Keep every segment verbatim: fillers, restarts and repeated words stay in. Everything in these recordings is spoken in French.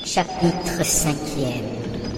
Chapitre cinquième.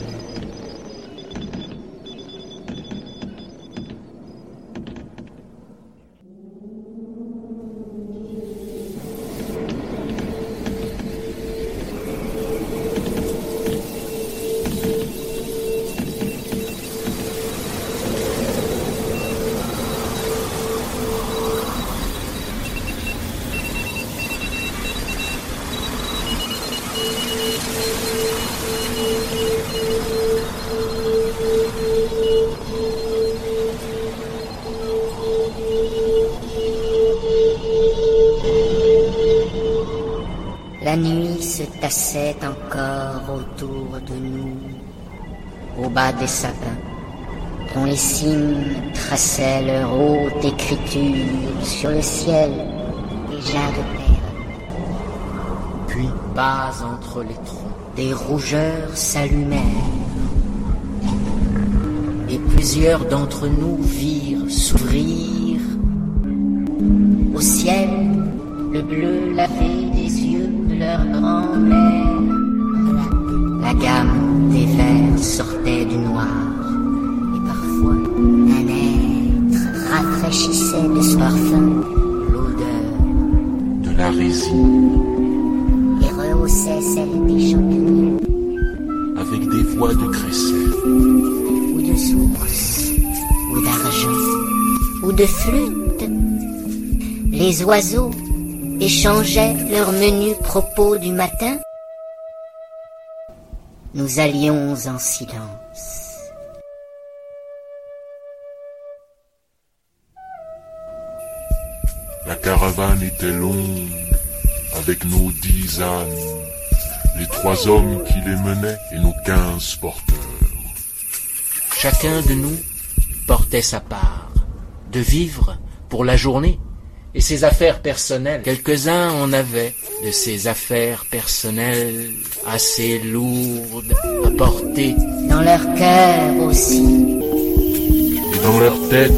La nuit se tassait encore autour de nous, au bas des sapins, dont les cimes traçaient leur haute écriture sur le ciel, déjà de perles. Puis, bas entre les troncs, des rougeurs s'allumèrent, et plusieurs d'entre nous virent s'ouvrir au ciel le bleu lavé des yeux de leur grand-mère. La gamme des verts sortait du noir, et parfois un être rafraîchissait de son parfum l'odeur de la résine et rehaussait celle des champignons avec des voix de crécelle ou de source ou d'argent ou de flûte. Les oiseaux échangeaient leurs menus propos du matin. Nous allions en silence. La caravane était longue, avec nos dix ânes, les trois hommes qui les menaient et nos quinze porteurs. Chacun de nous portait sa part de vivres pour la journée et ses affaires personnelles. Quelques-uns en avaient de ces affaires personnelles assez lourdes à porter. Dans leur cœur aussi. Et dans leur tête.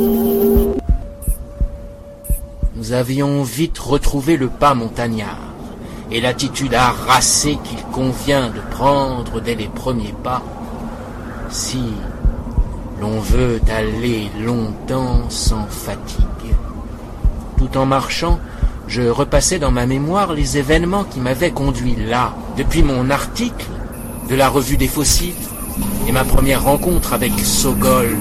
Nous avions vite retrouvé le pas montagnard et l'attitude harassée qu'il convient de prendre dès les premiers pas si l'on veut aller longtemps sans fatigue. Tout en marchant, je repassais dans ma mémoire les événements qui m'avaient conduit là, depuis mon article de la revue des fossiles et ma première rencontre avec Sogol.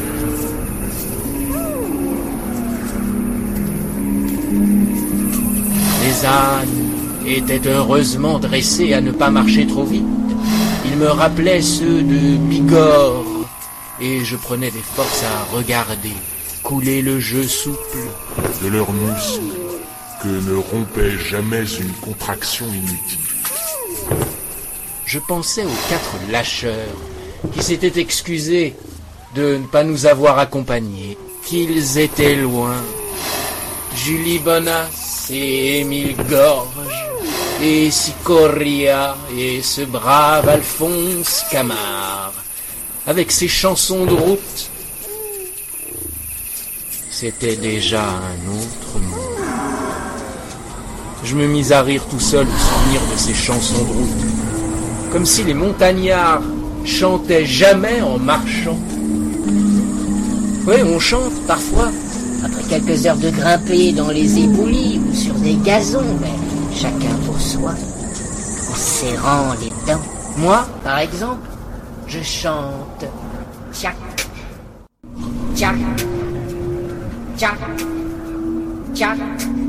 Les ânes étaient heureusement dressés à ne pas marcher trop vite. Ils me rappelaient ceux de Bigorre et je prenais des forces à regarder couler le jeu souple de leurs muscles que ne rompait jamais une contraction inutile. Je pensais aux quatre lâcheurs qui s'étaient excusés de ne pas nous avoir accompagnés, qu'ils étaient loin. Julie Bonas et Émile Gorge et Sicoria et ce brave Alphonse Camard avec ses chansons de route. C'était déjà un autre monde. Je me mis à rire tout seul au souvenir de ces chansons de route, comme si les montagnards chantaient jamais en marchant. Oui, on chante parfois, après quelques heures de grimper dans les éboulis ou sur des gazons, mais chacun pour soi, en serrant les dents. Moi, par exemple, je chante tchac, tchac, tchac, tchac,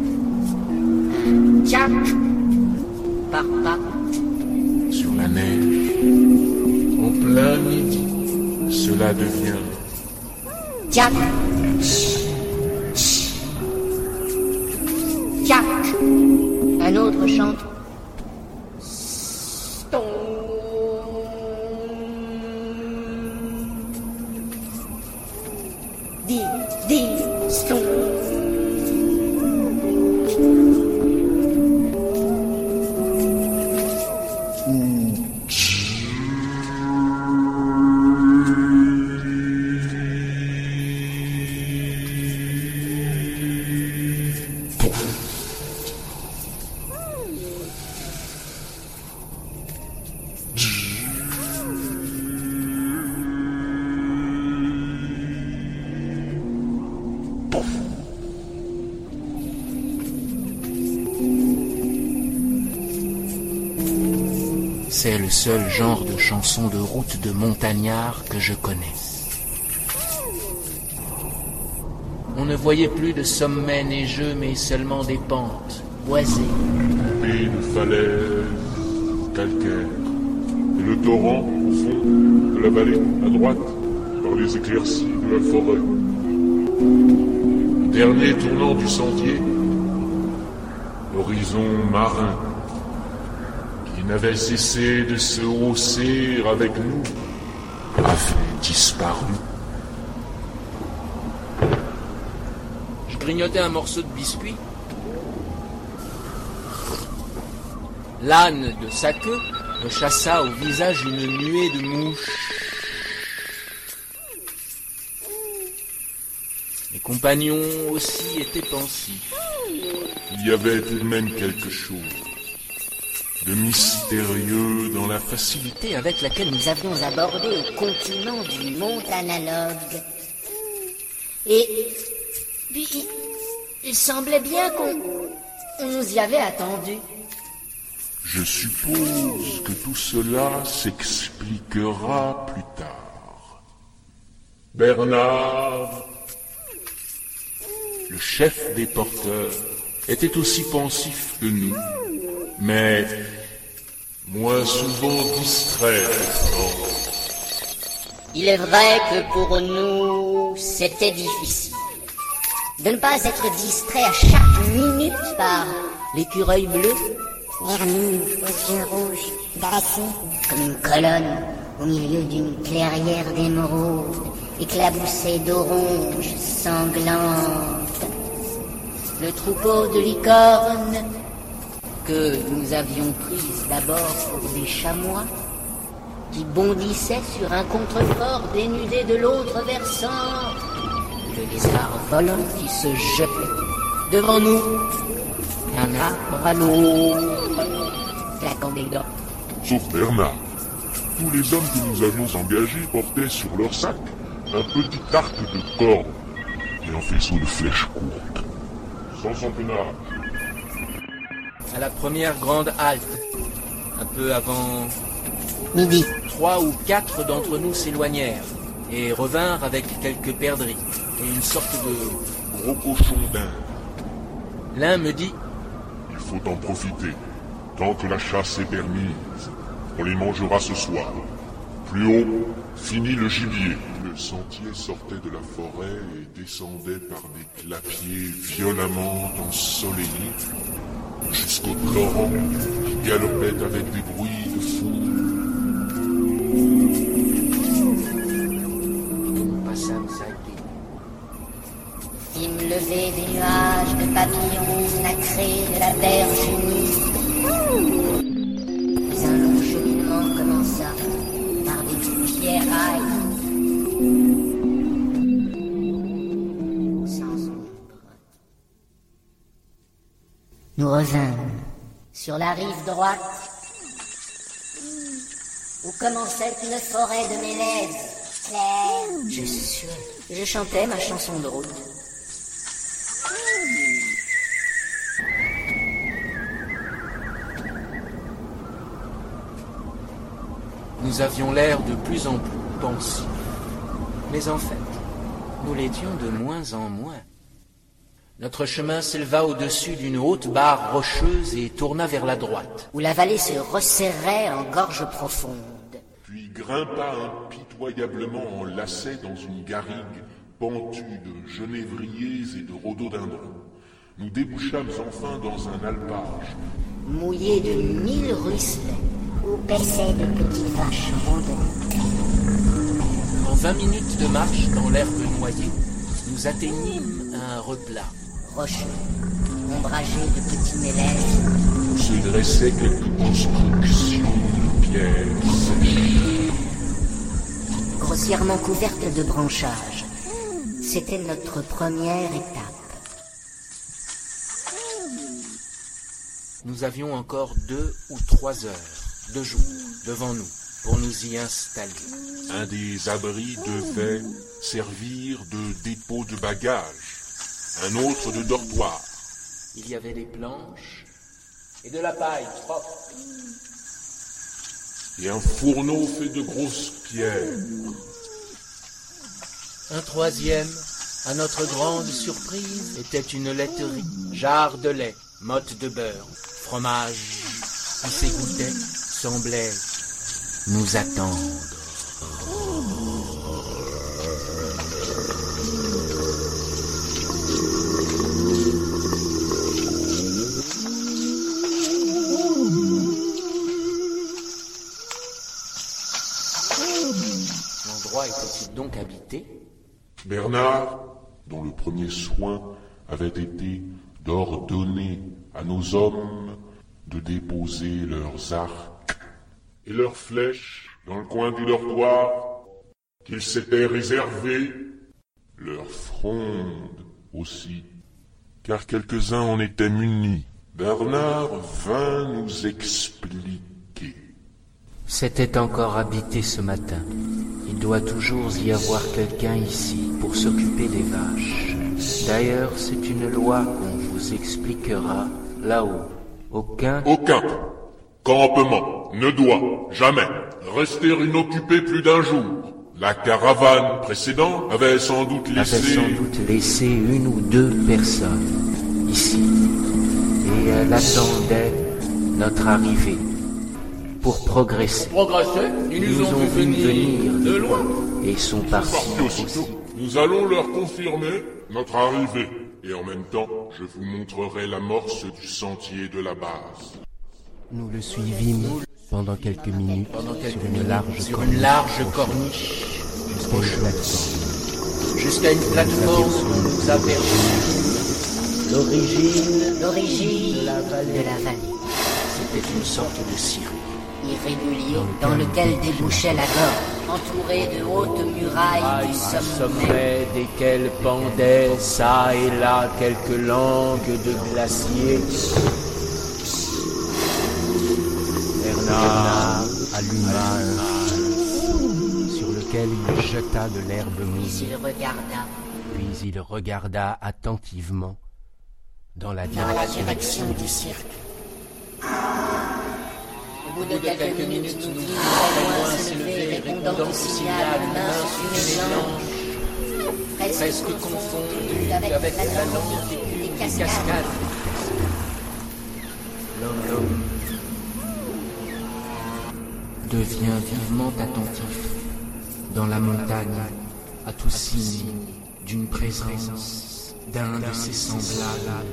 tchac, papa. Sur la neige, en plein midi, cela devient tchac, tchac. Un autre chante ston. Di, di, ston. C'est le seul genre de chanson de route de montagnard que je connaisse. On ne voyait plus de sommets neigeux, mais seulement des pentes boisées. Et de falaises calcaires. Et le torrent, au fond de la vallée, à droite, par les éclaircies de la forêt. Dernier tournant du sentier, l'horizon marin, qui n'avait cessé de se hausser avec nous, avait disparu. Je grignotais un morceau de biscuit. L'âne de sa queue me chassa au visage une nuée de mouches. Mes compagnons aussi étaient pensifs. Il y avait tout de même quelque chose de mystérieux dans la facilité avec laquelle nous avions abordé le continent du monde analogue. Et puis, il semblait bien qu'on on nous y avait attendu. Je suppose que tout cela s'expliquera plus tard. Bernard, le chef des porteurs, était aussi pensif que nous, mais moins souvent distrait. Il est vrai que pour nous, c'était difficile de ne pas être distrait à chaque minute par l'écureuil bleu, vermine aux yeux rouges, dressé comme une colonne au milieu d'une clairière d'émeraude, éclaboussée d'oranges sanglantes. Le troupeau de licornes, que nous avions prise d'abord pour des chamois, qui bondissaient sur un contrefort dénudé de l'autre versant, le lézard volant qui se jetait devant nous, un arbre à l'autre, claquant des dents. Sauf Bernard. Tous les hommes que nous avions engagés portaient sur leur sac un petit arc de corde et un faisceau de flèches courtes. Sans empennage. À la première grande halte, un peu avant midi, trois ou quatre d'entre nous s'éloignèrent et revinrent avec quelques perdrix et une sorte de gros cochon d'Inde. L'un me dit: il faut en profiter, tant que la chasse est permise. On les mangera ce soir. Plus haut, finit le gibier. Le sentier sortait de la forêt et descendait par des clapiers violemment ensoleillés jusqu'au torrent qui galopait avec des bruits de foule. Nous passâmes à gué. Cime levé des nuages de papillons nacrés de la berge humide. Puis un long cheminement commença par des pierrailles sans ombre. Nous revînmes sur la rive droite où commençait une forêt de mélèzes clairs. Je suais. Je chantais ma chanson de route. Nous avions l'air de plus en plus pensifs. Mais en fait, nous l'étions de moins en moins. Notre chemin s'éleva au-dessus d'une haute barre rocheuse et tourna vers la droite, où la vallée se resserrait en gorge profonde. Puis grimpa impitoyablement en lacet dans une garrigue pentue de genévriers et de rhododendrons. Nous débouchâmes enfin dans un alpage, mouillé de mille ruisselets, où paissaient de petites vaches rondes. En vingt minutes de marche dans l'herbe noyée, nous atteignîmes un replat rocheux, ombragé de petits mélèzes, où se dressaient quelques constructions de pierres sèches. grossièrement couvertes de branchages. C'était notre première étape. Nous avions encore deux ou trois heures de jour devant nous pour nous y installer. Un des abris devait servir de dépôt de bagages, un autre de dortoir. Il y avait des planches et de la paille propre. et un fourneau fait de grosses pierres. Un troisième, à notre grande surprise, était une laiterie. Jarre de lait, motte de beurre, fromage, qui s'égouttait, semblait nous attendre. L'endroit était-il donc habité ? Bernard, dont le premier soin avait été d'ordonner à nos hommes de déposer leurs arcs et leurs flèches dans le coin du dortoir, qu'ils s'étaient réservé, leur fronde aussi, car quelques-uns en étaient munis. Bernard vint nous expliquer. C'était encore habité ce matin. Il doit toujours y avoir quelqu'un ici pour s'occuper des vaches. D'ailleurs, c'est une loi qu'on vous expliquera là-haut. Aucun... Aucun campement ne doit jamais rester inoccupé plus d'un jour. La caravane précédente avait sans doute laissé... avait sans doute laissé une ou deux personnes ici. Et elle attendait notre arrivée pour progresser. Pour progresser, ils nous, Ils ont, ont vu vu venir venir de loin. et sont partis Parti aussi. aussitôt. Nous allons leur confirmer notre arrivée. Et en même temps, je vous montrerai l'amorce du sentier de la base. Nous le suivîmes pendant quelques minutes Pendant quelques sur une minutes, large sur corniche une large corniche jusqu'à une plateforme. jusqu'à une plateforme où nous aperçûmes l'origine L'origine de la vallée. C'était une sorte de cirque. Irrégulier dans lequel débouchait la gorge, entourée de hautes murailles du sommet. sommet desquels pendaient çà et là quelques langues de glacier. Bernard Alluma un feu sur lequel il jeta de l'herbe Puis mouillée, il regarda puis il regarda attentivement dans la dans la direction. direction du cirque. Au bout de quelques minutes, nous vîmes très loin s'élever, répondant au signal humain sur une langue presque confondue avec la langue des cascades. L'homme devient vivement attentif dans la montagne à tout signe d'une présence d'un de ses semblables.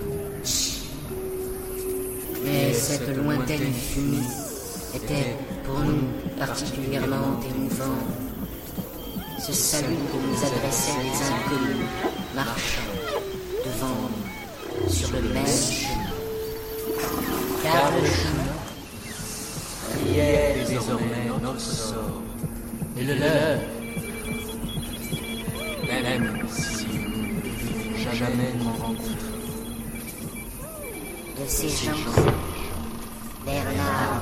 Mais cette lointaine fumée était pour nous particulièrement émouvant. Ce salut que nous adressaient les inconnus, marchant devant nous sur le même chemin. Car le chemin Priait désormais notre sort et le leur, même si nous ne devions jamais nous rencontrer. de ces gens, Bernard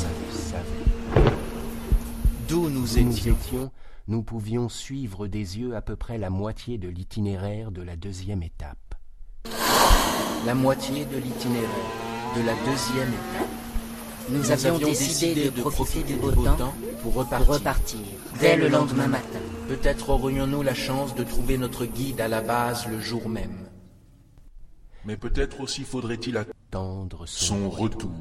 D'où nous Où nous étions, étions, nous pouvions suivre des yeux à peu près la moitié de l'itinéraire de la deuxième étape. la moitié de l'itinéraire de la deuxième étape. Nous avions décidé de profiter du beau temps pour pour repartir. repartir dès le lendemain matin. Peut-être aurions-nous la chance de trouver notre guide à la base le jour même. Mais peut-être aussi faudrait-il attendre Tendre son son retour.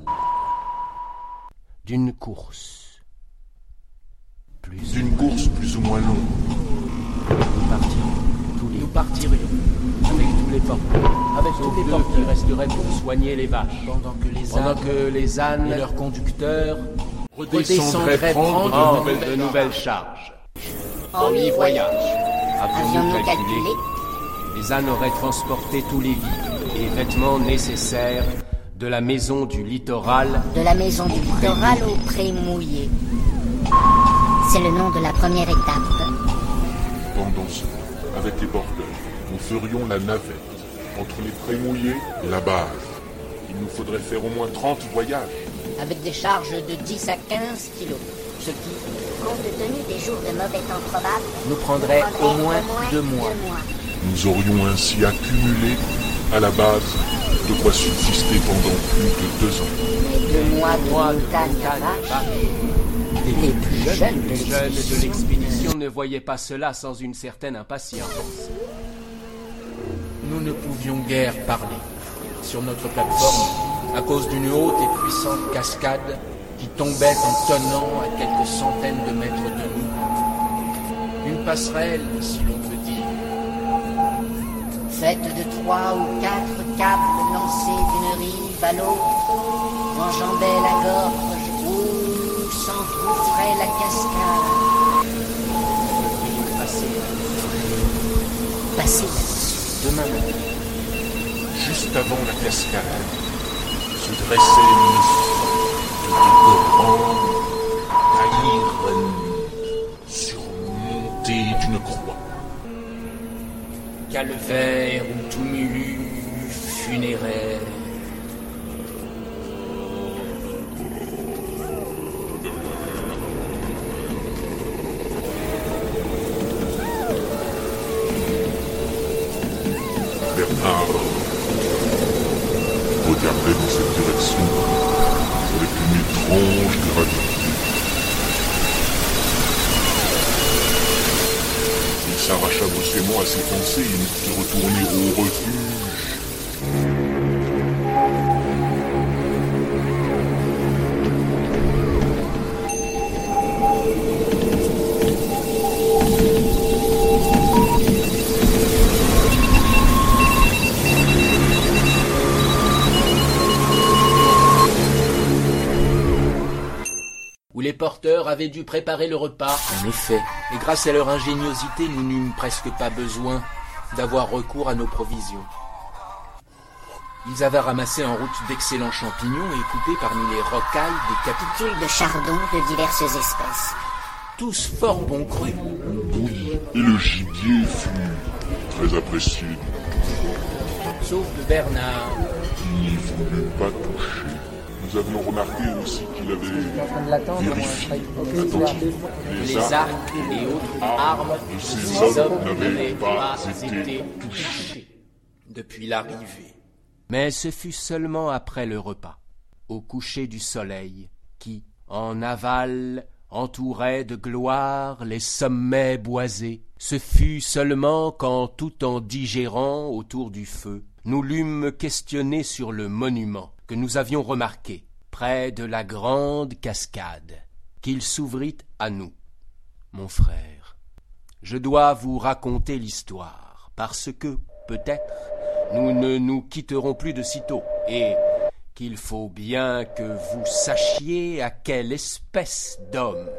d'une course. Plus D'une course plus ou moins longue. nous partirons tous les Nous partirions avec tous les porteurs, avec tous les porteurs qui resteraient pour soigner les vaches, pendant que les pendant ânes que les ânes et leurs conducteurs Redescendraient redescendraient prendre prendre de nouvelles de nouvelles charges. Premier voyage. Avions-nous calculé Les ânes auraient transporté tous les vivres et vêtements nécessaires de la maison du littoral de la maison du littoral au pré mouillé? C'est le nom de la première étape. Pendant ce temps, avec les porteurs, nous ferions la navette entre les prés mouillés et la base. Il nous faudrait faire au moins trente voyages. Avec des charges de dix à quinze kilos. Ce qui, compte tenu des jours de mauvais temps probables, Nous prendrait au moins deux mois. Nous aurions ainsi accumulé, à la base, de quoi subsister pendant plus de deux ans. Mais deux mois de Mois de montagne à montagne vache, Les plus jeunes de Les jeunes de l'expédition l'expédition ne voyaient pas cela sans une certaine impatience. Nous ne pouvions guère parler. Sur notre plateforme, à cause d'une haute et puissante cascade qui tombait en tonnant à quelques centaines de mètres de nous. Une passerelle, si l'on peut dire. faite de trois ou quatre câbles lancés d'une rive à l'autre, enjambaient la gorge où s'engouffrait la cascade. Passer, Passer là-dessus. demain matin. Juste avant la cascade, se dressait une sorte de grande ironie surmontée d'une croix. Calvaire ou tumulus funéraire. Bernard regardait dans cette direction avec une étrange gravité. Il s'arracha brusquement à ses pensées et ne put retourner au refuge. Où les porteurs avaient dû préparer le repas. En effet, et grâce à leur ingéniosité, nous n'eûmes presque pas besoin d'avoir recours à nos provisions. Ils avaient ramassé en route d'excellents champignons et coupé parmi les rocailles des capitules, Capitules de chardon de diverses espèces. tous fort bons crus. Et le gibier fut très apprécié, Sauf de Bernard. qui n'y voulut pas toucher. Nous avions remarqué aussi qu'il avait vérifié attentivement Les les armes arcs et autres armes de de ces ces hommes hommes n'avaient n'avaient pas pas été été touchés depuis l'arrivée. Mais ce fut seulement après le repas, au coucher du soleil, qui, en aval, entourait de gloire les sommets boisés. Ce fut seulement quand, tout en digérant autour du feu, nous l'eûmes questionné sur le monument que nous avions remarqué, près de la grande cascade, qu'il s'ouvrit à nous. Mon frère, je dois vous raconter l'histoire, parce que, peut-être, nous ne nous quitterons plus de sitôt, et qu'il faut bien que vous sachiez à quelle espèce d'homme.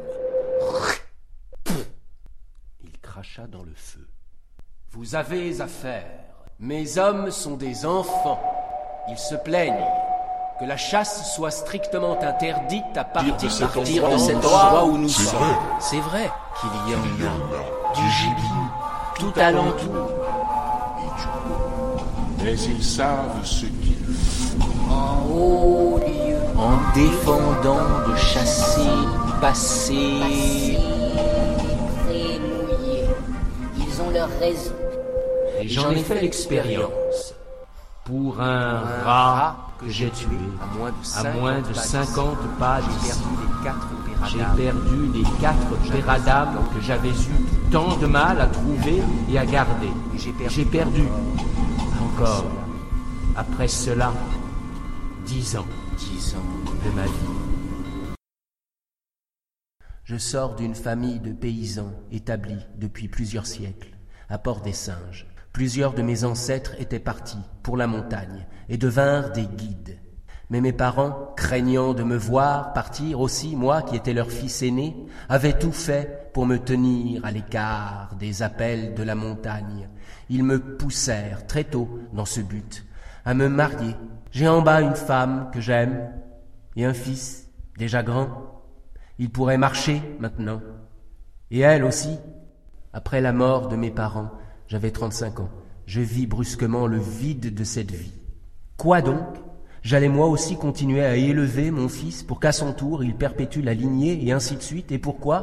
Il cracha dans le feu. Vous avez affaire. Mes hommes sont des enfants. Ils se plaignent que la chasse soit strictement interdite à partir de cet Partir endroit de où cet nous endroit sommes. où nous C'est sommes. vrai. C'est vrai qu'il y en Il y en a a du gibier tout alentour. mais ils savent ce qu'ils font. En haut lieu, En défendant de chasser, passer. passés et mouillés. Ils ont leur raison. Et j'en ai fait l'expérience. Pour un rat que j'ai tué, À moins de à cinquante moins de pas cinquante pas d'ici, d'ici, les quatre j'ai péradames. perdu les quatre péradames que j'avais eu tant de mal à trouver et à garder. J'ai perdu. J'ai perdu, encore, après cela, dix ans Dix ans. de ma vie. Je sors d'une famille de paysans établis depuis plusieurs siècles, à Port-des-Singes. Plusieurs de mes ancêtres étaient partis pour la montagne et devinrent des guides. Mais mes parents, craignant de me voir partir aussi, moi qui étais leur fils aîné, avaient tout fait pour me tenir à l'écart des appels de la montagne. Ils me poussèrent très tôt dans ce but, à me marier. J'ai en bas une femme que j'aime et un fils déjà grand. Il pourrait marcher maintenant. Et elle aussi. Après la mort de mes parents, j'avais trente-cinq ans. Je vis brusquement le vide de cette vie. Quoi donc ? J'allais moi aussi continuer à élever mon fils pour qu'à son tour il perpétue la lignée et ainsi de suite. Et pourquoi ?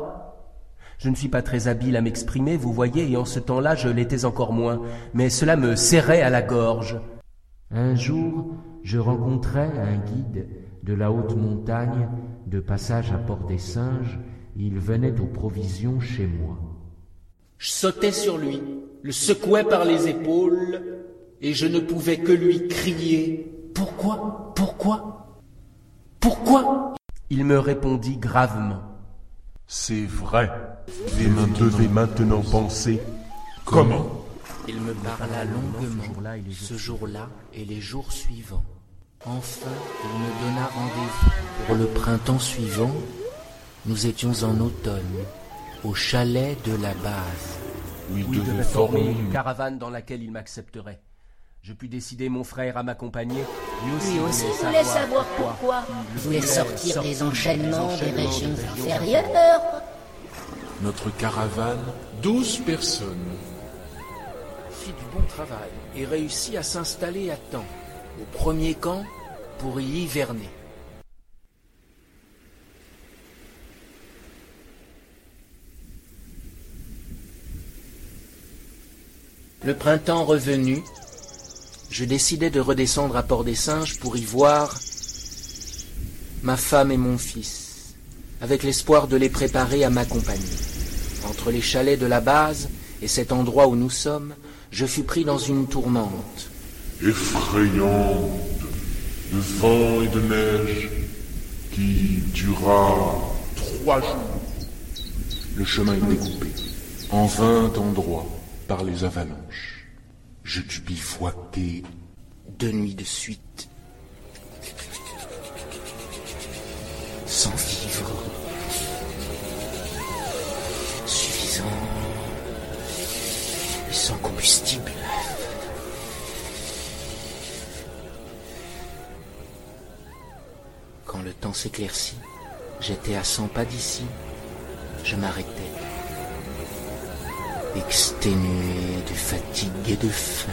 Je ne suis pas très habile à m'exprimer, vous voyez, et en ce temps-là je l'étais encore moins, mais cela me serrait à la gorge. Un jour, je rencontrai un guide De la haute montagne, de passage à Port-des-Singes, il venait aux provisions chez moi. Je sautais sur lui, le secouais par les épaules, et je ne pouvais que lui crier « Pourquoi ? Pourquoi ? Pourquoi ?» Il me répondit gravement. C'est vrai. Vous devez maintenant penser comment. Il me parla longuement ce jour-là et les jours suivants. Enfin, il me donna rendez-vous pour le printemps suivant. Nous étions en automne, au chalet de la base. Oui, Il devait former une caravane dans laquelle il m'accepterait. Je pus décider mon frère à m'accompagner. Lui aussi, Lui aussi voulait savoir pourquoi. Il voulait sortir des enchaînements des régions inférieures. Notre caravane, douze personnes. Fit du bon travail et réussit à s'installer à temps, au premier camp, pour y hiverner. Le printemps revenu, je décidai de redescendre à Port-des-Singes pour y voir ma femme et mon fils, avec l'espoir de les préparer à m'accompagner. Entre les chalets de la base et cet endroit où nous sommes, je fus pris dans une tourmente. Effrayante, de vent et de neige, qui dura trois jours. Le chemin était coupé en vingt endroits par les avalanches. Je dus bivouaquer Deux nuits de suite, sans vivre suffisant et sans combustible. Quand le temps s'éclaircit, j'étais à cent pas d'ici. Je m'arrêtais, exténué de fatigue et de faim.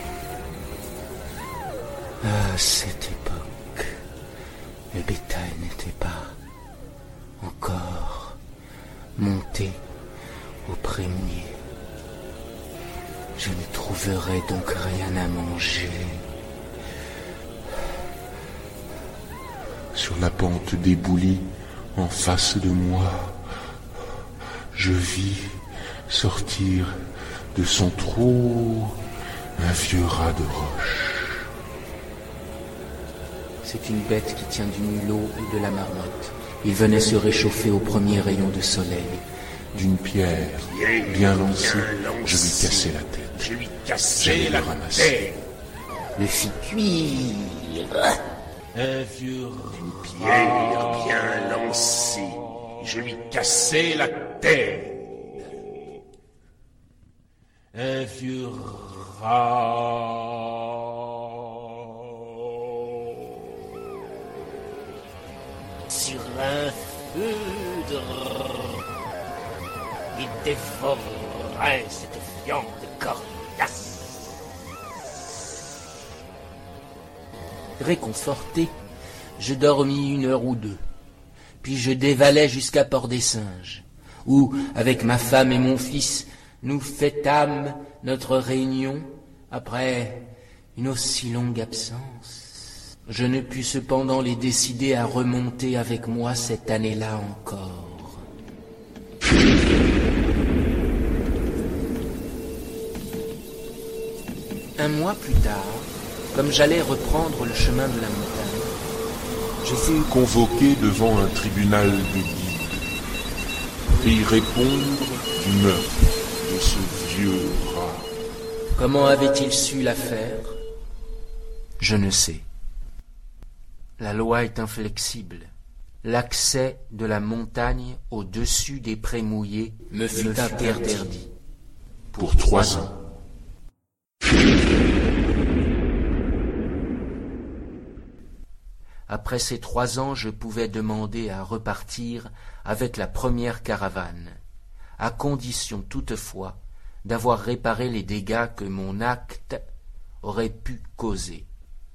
À cette époque, le bétail n'était pas encore monté au pré mouillé. Je ne trouverais donc rien à manger. sur la pente d'éboulis en face de moi. Je vis sortir de son trou un vieux rat de roche. C'est une bête qui tient du mulot et de la marmotte. Il venait se réchauffer au premier rayon de soleil. D'une pierre bien lancée, je lui cassai la tête. Je lui cassai la tête. Le fit cuire. Un vieux Une pierre bien lancée. Je lui cassai la tête. Un vieux rat. Sur un feu de il dévorerait cette viande coriace. Réconforté, je dormis une heure ou deux, puis je dévalai jusqu'à Port-des-Singes, où, avec ma femme et mon fils, nous fêtâmes notre réunion après une aussi longue absence. Je ne pus cependant les décider à remonter avec moi cette année-là encore. Un mois plus tard, comme j'allais reprendre le chemin de la montagne, Je fus convoqué devant un tribunal de guides pour y répondre du meurtre de ce vieux rat. comment avait-il su l'affaire? Je ne sais. La loi est inflexible. L'accès de la montagne au-dessus des prés mouillés me fut interdit. Pour trois ans. Après ces trois ans, je pouvais demander à repartir avec la première caravane, à condition toutefois d'avoir réparé les dégâts que mon acte aurait pu causer.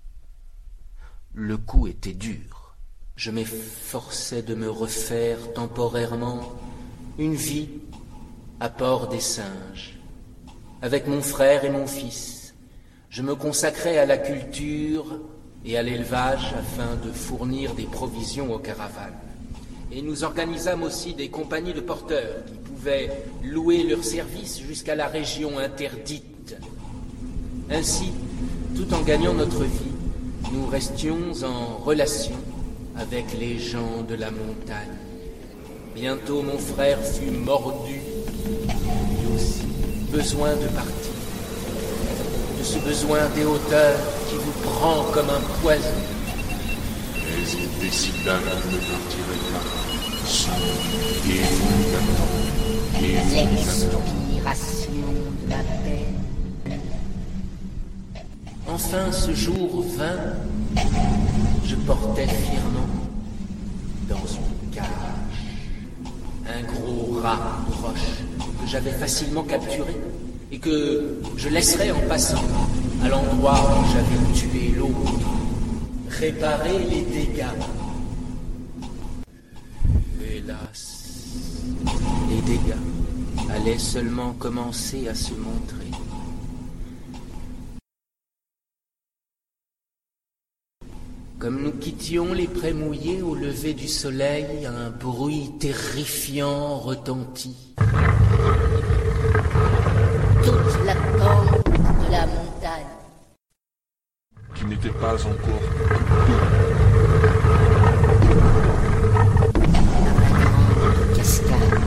Le coup était dur. Je m'efforçais de me refaire temporairement une vie à Port-des-Singes. Avec mon frère et mon fils, je me consacrais à la culture et à l'élevage afin de fournir des provisions aux caravanes. Et nous organisâmes aussi des compagnies de porteurs qui pouvaient louer leurs services jusqu'à la région interdite. Ainsi, tout en gagnant notre vie, nous restions en relation avec les gens de la montagne. Bientôt mon frère fut mordu, lui aussi, besoin de partir. De ce besoin des hauteurs qui vous prend comme un poison. Mais il décida qu'il ne partirait pas. Son et nous l'attend. Et nous l'attend. L'expiration de la peine. Enfin ce jour vint, je portais fièrement dans une cage un gros rat de roche que j'avais facilement capturé et que je laisserais en passant à l'endroit où j'avais tué l'autre, réparer les dégâts. Hélas, les dégâts allaient seulement commencer à se montrer. Comme nous quittions les prés mouillés au lever du soleil, un bruit terrifiant retentit. Toute la pente de la montagne. Qui n'était pas encore La grande cascade.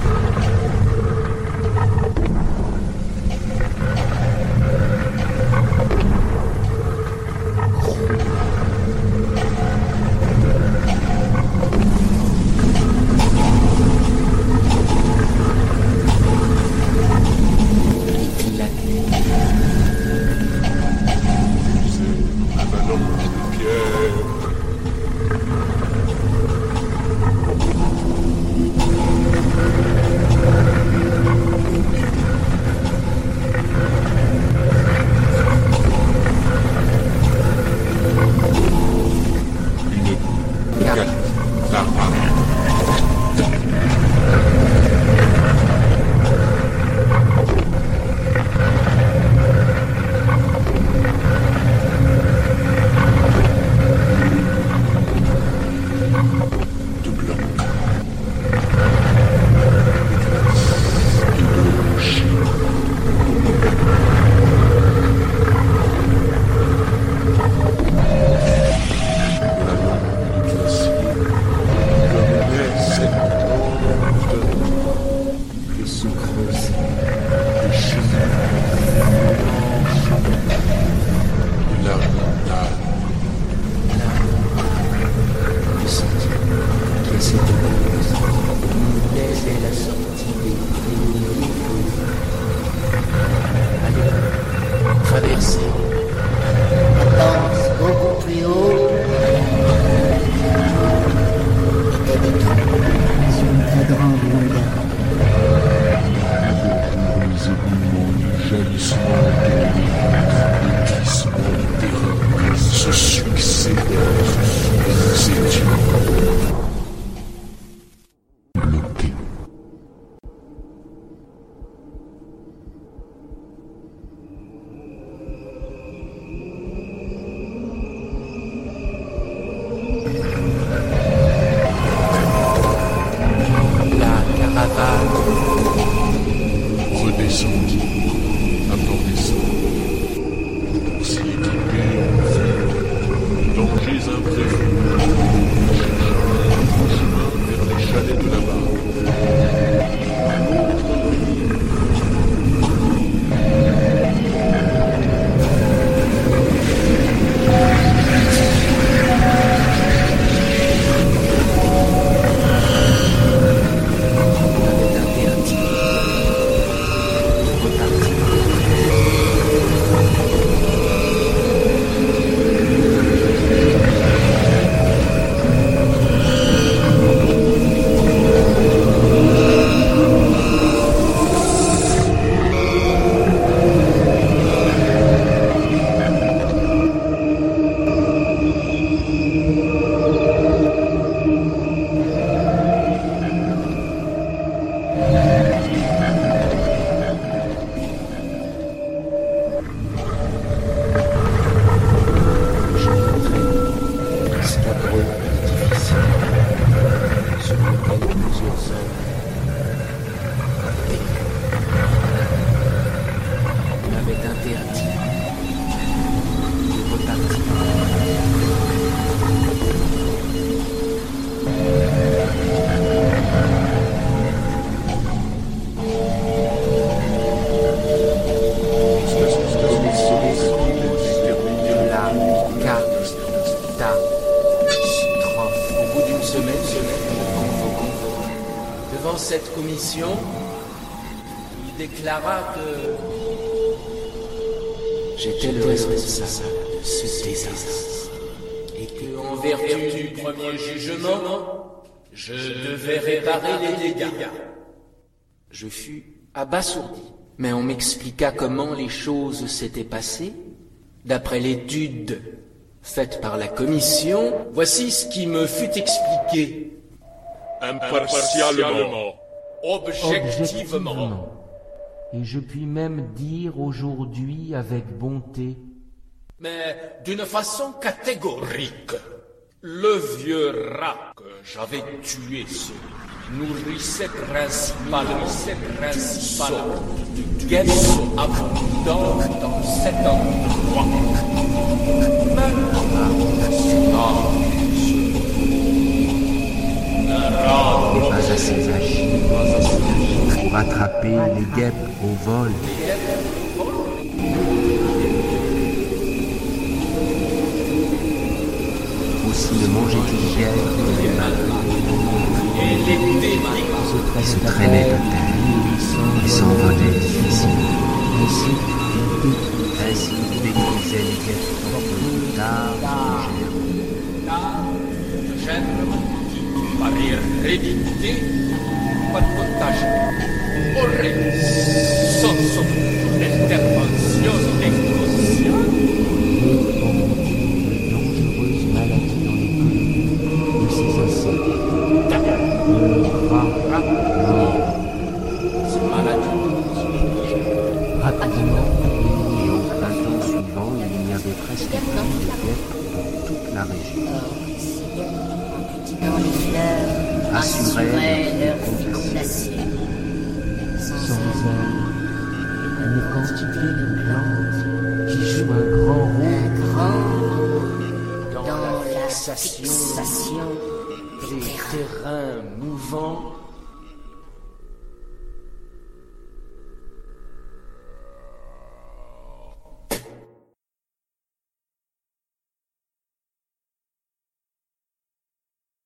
État strophe. Au bout d'une semaine, semaine, devant cette commission, il déclara que j'étais le responsable de ce désastre et que, en vertu du premier jugement, je devais réparer les dégâts. Je fus abasourdi, mais on m'expliqua comment les choses s'étaient passées. D'après l'étude faite par la commission, voici ce qui me fut expliqué. Impartialement, Objectivement. Et je puis même dire aujourd'hui avec bonté, mais d'une façon catégorique. Le vieux rat que j'avais tué se nourrissait principalement, principalement du guêpe abondant dans cet endroit. Maintenant, n'est pas assez agile pour attraper les guêpes au vol. Aussi ne mangeait-il guère que les mains. Il se traînait à terre et s'envolait difficilement. Ainsi il déguisait les guêpes fort tard de germe qui paraît rédité par potage horrendo senza l'intervention inconsciente. Dangereuse maladie dans les colonies de ces insectes. Le rat mort. Cette maladie Rapidement, et au printemps suivant, il n'y avait presque plus de guêpes dans toute la région. Dans les fleurs, Assurait leur leur fécondation. Sans elle, une quantité de plantes qui jouent un grand Un rôle grand dans, dans la la fixation fixation des terrains mouvants